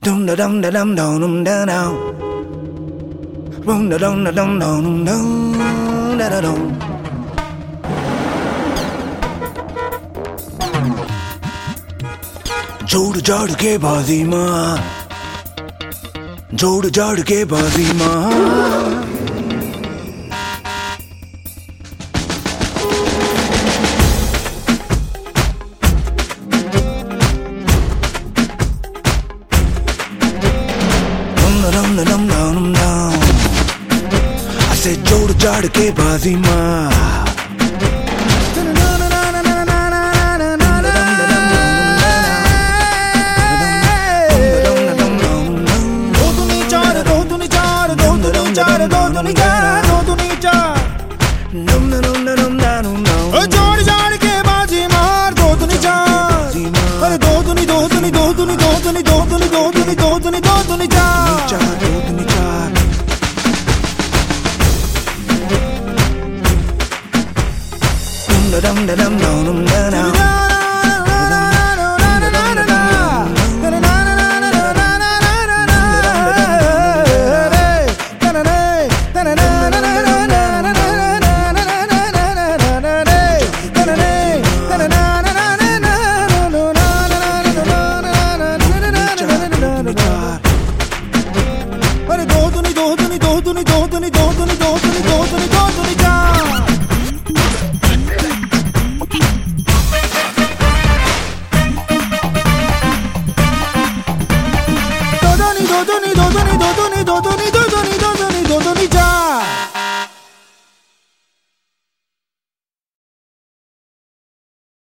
Dum da dum da dum dum da dum. Dum da dum da dum dum dum da da dum. जोड़ जाड़ के बाजी माँ, जोड़ जाड़ के बाजी माँ. ऐसे जोड़ जाड़ के बाजी माँ. जोड़ जाड़ के बाजी मार दो दुनी चार, अरे दो दुनी दो दुनी दो दुनी दो दुनी दो दुनी दो दुनी दो दुनी दो दुनी चार.